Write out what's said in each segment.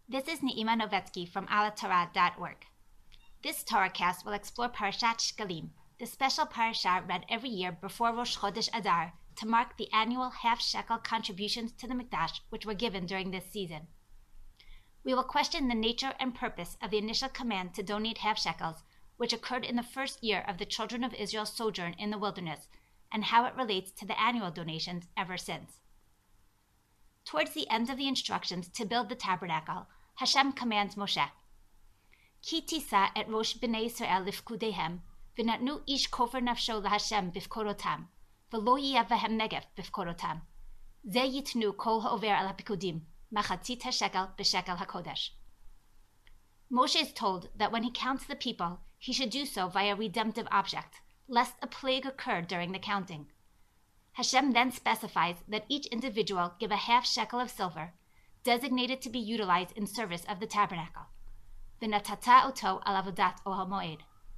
This is Neima Novetsky from alatorah.org. This Torahcast will explore Parashat Shkalim, the special parasha read every year before Rosh Chodesh Adar to mark the annual half-shekel contributions to the Mikdash which were given during this season. We will question the nature and purpose of the initial command to donate half shekels, which occurred in the first year of the children of Israel's sojourn in the wilderness, and how it relates to the annual donations ever since. Towards the end of the instructions to build the tabernacle, Hashem commands Moshe, Ki tisa et rosh b'nei Yisrael lifkudehem, v'natnu ish kofer nafsho laHashem bifkorotam, v'lo yiyavehem negev bifkorotam. Ze yitnu kol ha'over al ha'pikudim, machatzit ha'shekel b'shekel ha'kodesh. Moshe is told that when he counts the people, he should do so via redemptive object, lest a plague occur during the counting. Hashem then specifies that each individual give a half shekel of silver, designated to be utilized in service of the tabernacle. V'natata oto al avodat ohel moed.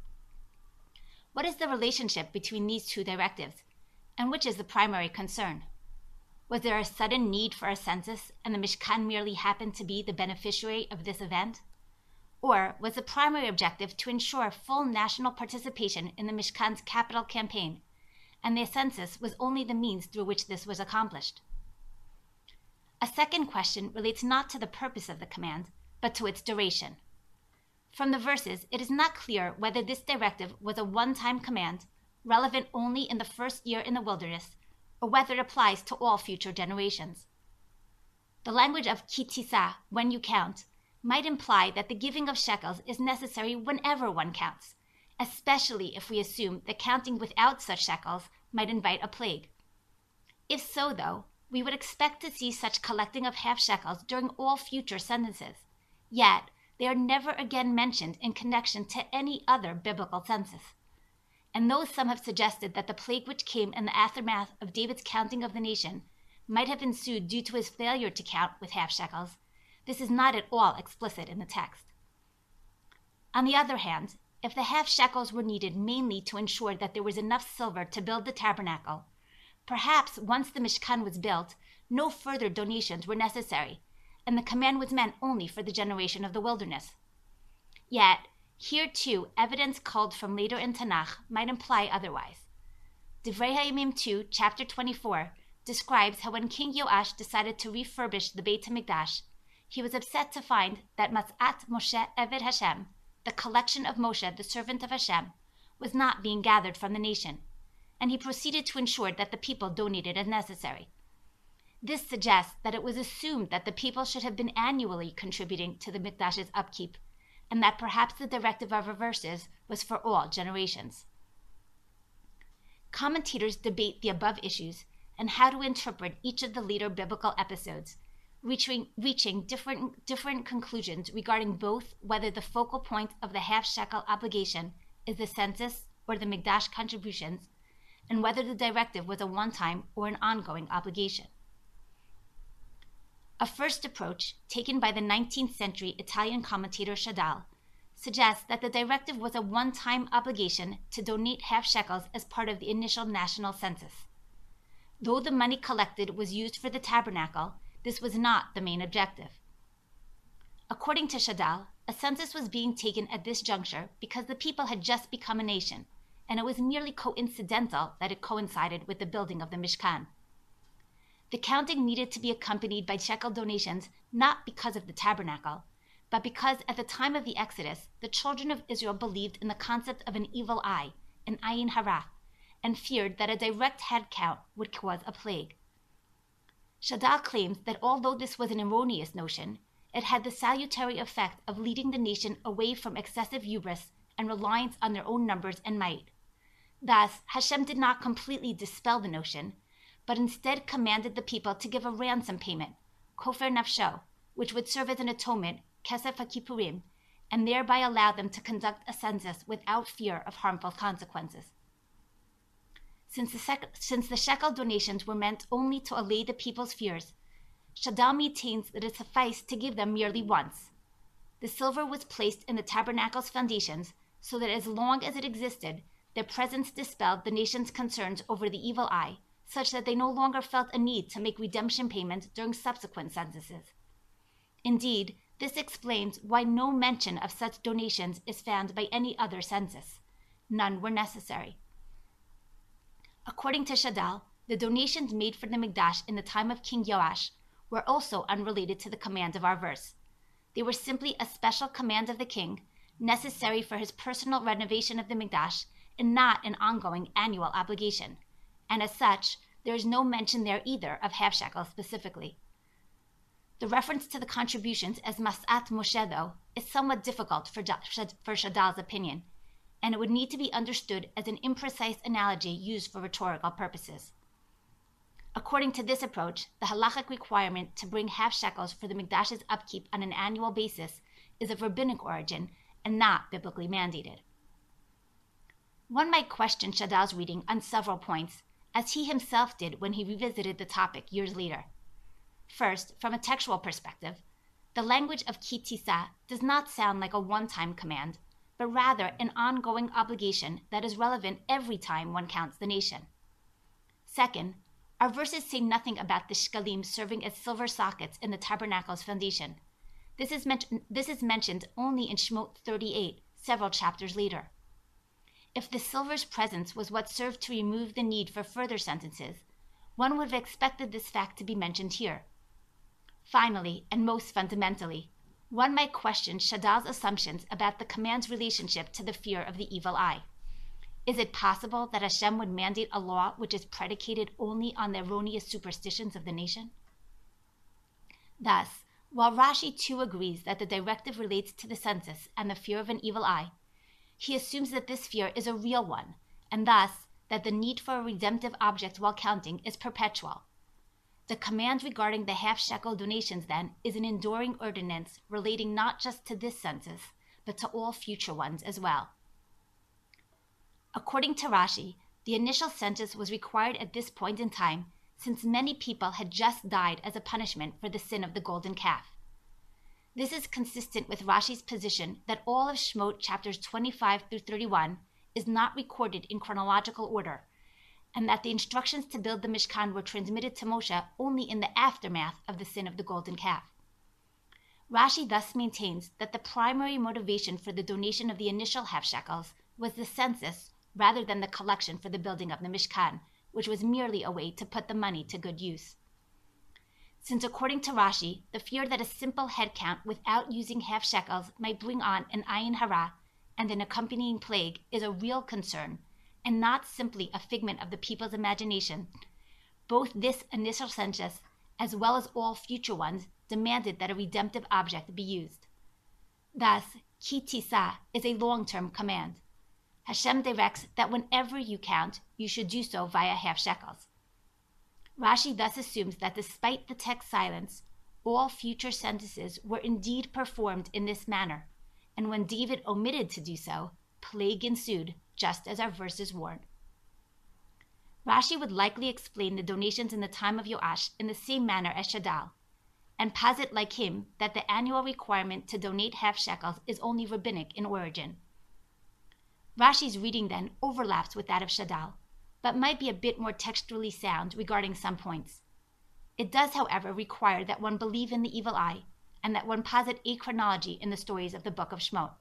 What is the relationship between these two directives, and which is the primary concern? Was there a sudden need for a census, and the Mishkan merely happened to be the beneficiary of this event? Or was the primary objective to ensure full national participation in the Mishkan's capital campaign, and the census was only the means through which this was accomplished? A second question relates not to the purpose of the command, but to its duration. From the verses, it is not clear whether this directive was a one-time command, relevant only in the first year in the wilderness, or whether it applies to all future generations. The language of ki tisa, when you count, might imply that the giving of shekels is necessary whenever one counts, especially if we assume that counting without such shekels might invite a plague. If so, though, we would expect to see such collecting of half shekels during all future censuses, yet they are never again mentioned in connection to any other biblical census. And though some have suggested that the plague which came in the aftermath of David's counting of the nation might have ensued due to his failure to count with half shekels, this is not at all explicit in the text. On the other hand, if the half shekels were needed mainly to ensure that there was enough silver to build the tabernacle, perhaps once the Mishkan was built, no further donations were necessary, and the command was meant only for the generation of the wilderness. Yet, here too, evidence culled from later in Tanakh might imply otherwise. Divrei HaYamim 2, chapter 24, describes how when King Yoash decided to refurbish the Beit HaMikdash, he was upset to find that Matzat Moshe Eved Hashem, the collection of Moshe, the servant of Hashem, was not being gathered from the nation, and he proceeded to ensure that the people donated as necessary. This suggests that it was assumed that the people should have been annually contributing to the Mikdash's upkeep, and that perhaps the directive of our verses was for all generations. Commentators debate the above issues and how to interpret each of the later biblical episodes, reaching different conclusions regarding both whether the focal point of the half shekel obligation is the census or the Mikdash contributions, and whether the directive was a one-time or an ongoing obligation. A first approach, taken by the 19th century Italian commentator Shadal, suggests that the directive was a one-time obligation to donate half shekels as part of the initial national census. Though the money collected was used for the tabernacle, this was not the main objective. According to Shadal, a census was being taken at this juncture because the people had just become a nation, and it was merely coincidental that it coincided with the building of the Mishkan. The counting needed to be accompanied by shekel donations not because of the tabernacle, but because at the time of the Exodus, the children of Israel believed in the concept of an evil eye, an ayin hara, and feared that a direct head count would cause a plague. Shadal claims that although this was an erroneous notion, it had the salutary effect of leading the nation away from excessive hubris and reliance on their own numbers and might. Thus, Hashem did not completely dispel the notion, but instead commanded the people to give a ransom payment, kofer nafsho, which would serve as an atonement, kesef HaKippurim, and thereby allow them to conduct a census without fear of harmful consequences. Since the shekel donations were meant only to allay the people's fears, Shadal maintains that it sufficed to give them merely once. The silver was placed in the tabernacle's foundations so that as long as it existed, their presence dispelled the nation's concerns over the evil eye, such that they no longer felt a need to make redemption payments during subsequent censuses. Indeed, This explains why no mention of such donations is found by any other census. None were necessary. According to Shadal, the donations made for the Mikdash in the time of King Yoash were also unrelated to the command of our verse. They were simply a special command of the king, necessary for his personal renovation of the Mikdash, and not an ongoing annual obligation. And as such, there is no mention there either of half shekel specifically. The reference to the contributions as Mas'at Moshe, though, is somewhat difficult for Shadal's opinion, and it would need to be understood as an imprecise analogy used for rhetorical purposes. According to this approach, the halachic requirement to bring half shekels for the Mikdash's upkeep on an annual basis is of rabbinic origin and not biblically mandated. One might question Shadal's reading on several points, as he himself did when he revisited the topic years later. First, from a textual perspective, the language of ki tisa does not sound like a one-time command, but rather an ongoing obligation that is relevant every time one counts the nation. Second, our verses say nothing about the shkalim serving as silver sockets in the tabernacle's foundation. This is mentioned only in Shemot 38, several chapters later. If the silver's presence was what served to remove the need for further sentences, one would have expected this fact to be mentioned here. Finally, and most fundamentally, one might question Shadal's assumptions about the command's relationship to the fear of the evil eye. Is it possible that Hashem would mandate a law which is predicated only on the erroneous superstitions of the nation? Thus, while Rashi too agrees that the directive relates to the census and the fear of an evil eye, he assumes that this fear is a real one, and thus that the need for a redemptive object while counting is perpetual. The command regarding the half shekel donations, then, is an enduring ordinance relating not just to this census, but to all future ones as well. According to Rashi, the initial census was required at this point in time since many people had just died as a punishment for the sin of the golden calf. This is consistent with Rashi's position that all of Shemot chapters 25 through 31 is not recorded in chronological order, and that the instructions to build the Mishkan were transmitted to Moshe only in the aftermath of the sin of the golden calf. Rashi thus maintains that the primary motivation for the donation of the initial half shekels was the census rather than the collection for the building of the Mishkan, which was merely a way to put the money to good use. Since according to Rashi, the fear that a simple head count without using half shekels might bring on an ayin hara and an accompanying plague is a real concern, and not simply a figment of the people's imagination, both this initial census as well as all future ones demanded that a redemptive object be used. Thus, ki tisa is a long-term command. Hashem directs that whenever you count, you should do so via half shekels. Rashi thus assumes that despite the text silence, all future censuses were indeed performed in this manner, and when David omitted to do so, plague ensued, just as our verses warn. Rashi would likely explain the donations in the time of Yoash in the same manner as Shadal, and posit like him that the annual requirement to donate half shekels is only rabbinic in origin. Rashi's reading then overlaps with that of Shadal, but might be a bit more textually sound regarding some points. It does, however, require that one believe in the evil eye, and that one posit a chronology in the stories of the book of Shemot.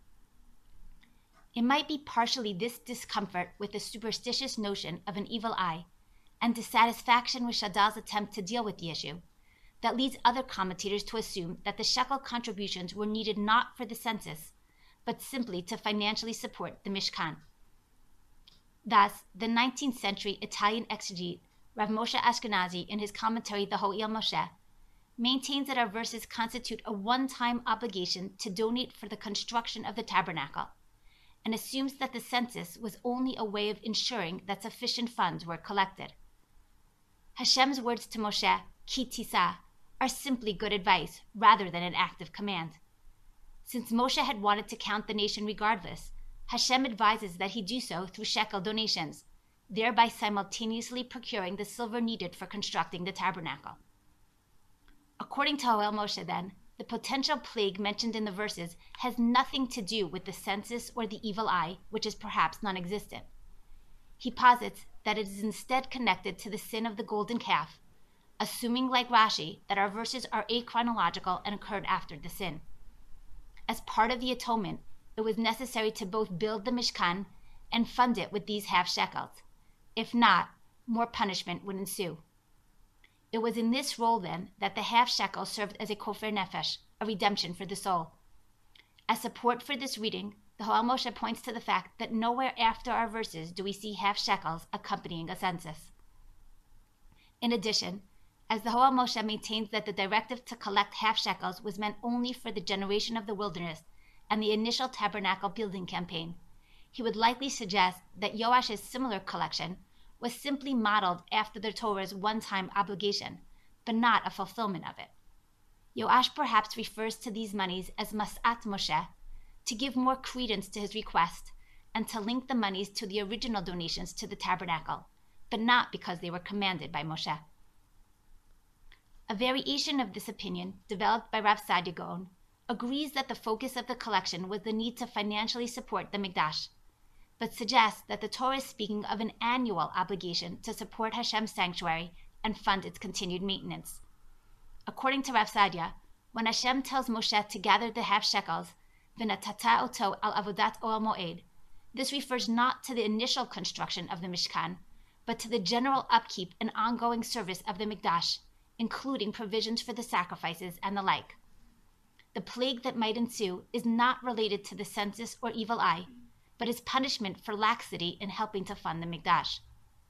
It might be partially this discomfort with the superstitious notion of an evil eye, and dissatisfaction with Shadal's attempt to deal with the issue, that leads other commentators to assume that the shekel contributions were needed not for the census, but simply to financially support the Mishkan. Thus, the 19th century Italian exegete Rav Moshe Ashkenazi, in his commentary The Ho'il Moshe, maintains that our verses constitute a one-time obligation to donate for the construction of the tabernacle, and assumes that the census was only a way of ensuring that sufficient funds were collected. Hashem's words to Moshe, ki tisa, are simply good advice rather than an active command. Since Moshe had wanted to count the nation regardless, Hashem advises that he do so through shekel donations, thereby simultaneously procuring the silver needed for constructing the tabernacle. According to Ho'il Moshe, then, the potential plague mentioned in the verses has nothing to do with the census or the evil eye, which is perhaps non-existent. He posits that it is instead connected to the sin of the golden calf, assuming, like Rashi, that our verses are achronological and occurred after the sin. As part of the atonement, it was necessary to both build the Mishkan and fund it with these half shekels. If not, more punishment would ensue. It was in this role, then, that the half shekel served as a kofer nefesh, a redemption for the soul. As support for this reading, the Hoel Moshe points to the fact that nowhere after our verses do we see half shekels accompanying a census. In addition, as the Hoel Moshe maintains that the directive to collect half shekels was meant only for the generation of the wilderness and the initial tabernacle building campaign, he would likely suggest that Yoash's similar collection was simply modeled after the Torah's one-time obligation, but not a fulfillment of it. Yoash perhaps refers to these monies as Mas'at Moshe to give more credence to his request and to link the monies to the original donations to the tabernacle, but not because they were commanded by Moshe. A variation of this opinion, developed by Rav Sadia Gaon, agrees that the focus of the collection was the need to financially support the Mikdash, but suggests that the Torah is speaking of an annual obligation to support Hashem's sanctuary and fund its continued maintenance. According to Rav Sadia, when Hashem tells Moshe to gather the half shekels, v'natata oto al avodat Ohel Moed, this refers not to the initial construction of the Mishkan, but to the general upkeep and ongoing service of the Mikdash, including provisions for the sacrifices and the like. The plague that might ensue is not related to the census or evil eye, but is punishment for laxity in helping to fund the Mikdash.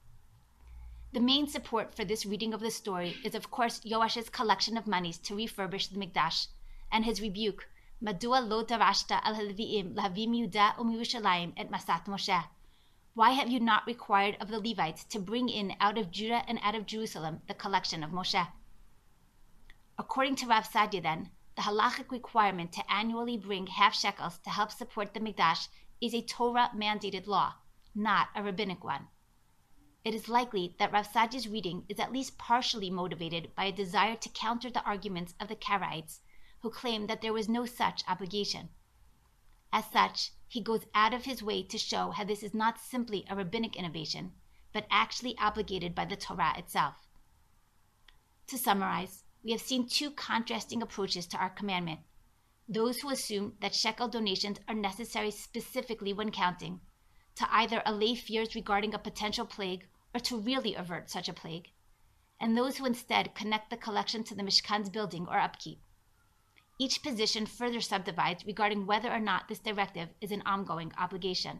The main support for this reading of the story is, of course, Yoash's collection of monies to refurbish the Mikdash, and his rebuke, Madua lo darashta al Leviim lahavim Yehuda u'Yerushalayim et Masat Moshe. Why have you not required of the Levites to bring in out of Judah and out of Jerusalem the collection of Moshe? According to Rav Sadia, then, the halachic requirement to annually bring half shekels to help support the Mikdash is a Torah-mandated law, not a rabbinic one. It is likely that Rav Sadia's reading is at least partially motivated by a desire to counter the arguments of the Karaites, who claim that there was no such obligation. As such, he goes out of his way to show how this is not simply a rabbinic innovation, but actually obligated by the Torah itself. To summarize, we have seen two contrasting approaches to our commandment. Those who assume that shekel donations are necessary specifically when counting, to either allay fears regarding a potential plague or to really avert such a plague, and those who instead connect the collection to the Mishkan's building or upkeep. Each position further subdivides regarding whether or not this directive is an ongoing obligation.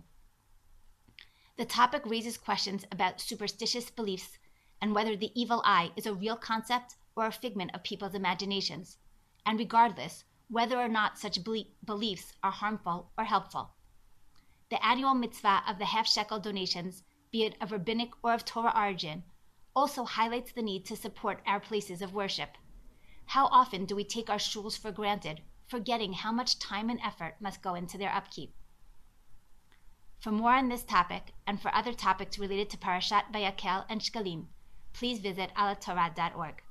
The topic raises questions about superstitious beliefs and whether the evil eye is a real concept or a figment of people's imaginations, and regardless, whether or not such beliefs are harmful or helpful. The annual mitzvah of the half shekel donations, be it of rabbinic or of Torah origin, also highlights the need to support our places of worship. How often do we take our shuls for granted, forgetting how much time and effort must go into their upkeep? For more on this topic, and for other topics related to Parashat Vayakel and Shkalim, please visit alatorah.org.